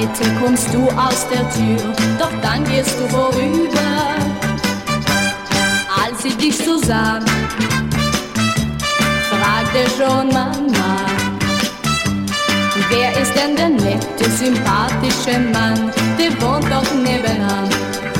Heute kommst du aus der Tür, doch dann gehst du vorüber. Als ich dich so sah, fragte schon Mama, wer ist denn der nette, sympathische Mann, der wohnt doch nebenan.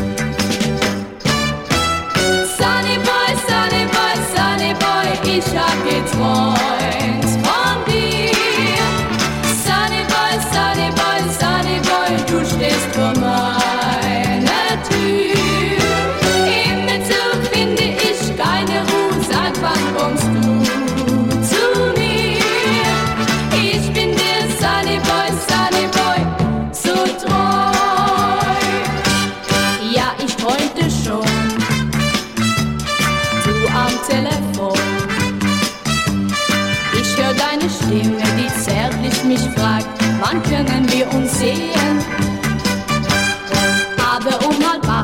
Sunny Boy, Sunny Boy, Sunny Boy, ich hab geträumt von dir. Sunny Boy, Sunny Boy, Sunny Boy, du stehst vor meiner Tür. Im Bezug finde ich keine Ruhe, sag, wann kommst du zu mir? Ich bin dir Sunny Boy, so treu. Ja, ich träumte schon, du am Telefon. Ich hör deine Stimme, die zärtlich mich fragt, wann können wir uns sehen? Aber um 7:30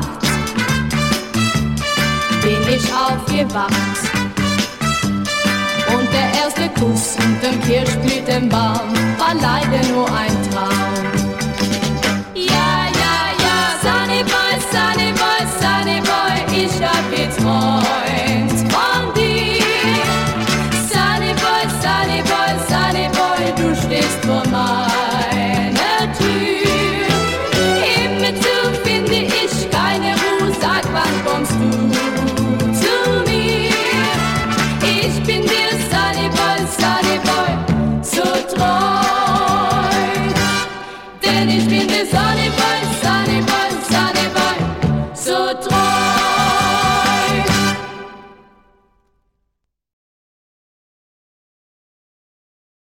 bin ich aufgewacht. Und der erste Kuss unterm Kirschblütenbaum war leider nur ein Traum. Ja, ja, ja, Sunny Boy, Sunny Boy, Sunny Boy, ich hab geträumt